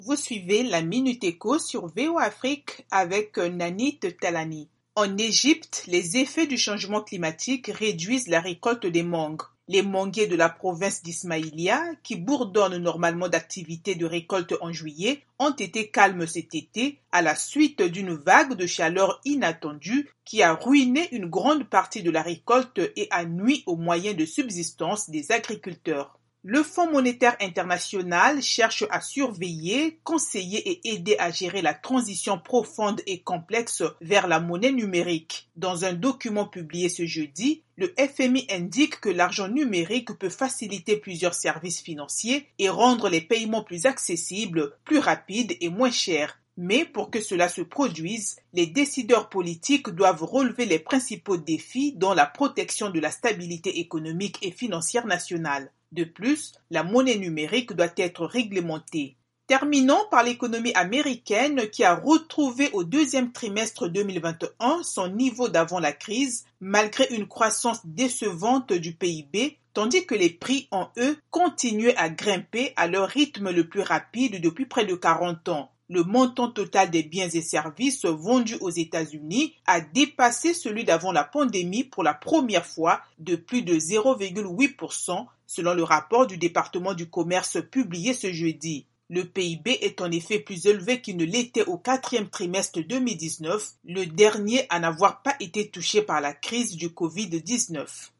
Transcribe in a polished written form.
Vous suivez la Minute Éco sur VOA Afrique avec Nanit Talani. En Égypte, les effets du changement climatique réduisent la récolte des mangues. Les manguiers de la province d'Ismaïlia, qui bourdonnent normalement d'activités de récolte en juillet, ont été calmes cet été à la suite d'une vague de chaleur inattendue qui a ruiné une grande partie de la récolte et a nui aux moyens de subsistance des agriculteurs. Le Fonds monétaire international cherche à surveiller, conseiller et aider à gérer la transition profonde et complexe vers la monnaie numérique. Dans un document publié ce jeudi, le FMI indique que l'argent numérique peut faciliter plusieurs services financiers et rendre les paiements plus accessibles, plus rapides et moins chers. Mais pour que cela se produise, les décideurs politiques doivent relever les principaux défis dont la protection de la stabilité économique et financière nationale. De plus, la monnaie numérique doit être réglementée. Terminons par l'économie américaine qui a retrouvé au deuxième trimestre 2021 son niveau d'avant la crise, malgré une croissance décevante du PIB, tandis que les prix en eux continuaient à grimper à leur rythme le plus rapide depuis près de 40 ans. Le montant total des biens et services vendus aux États-Unis a dépassé celui d'avant la pandémie pour la première fois de plus de 0,8%, selon le rapport du département du commerce publié ce jeudi. Le PIB est en effet plus élevé qu'il ne l'était au quatrième trimestre 2019, le dernier à n'avoir pas été touché par la crise du Covid-19.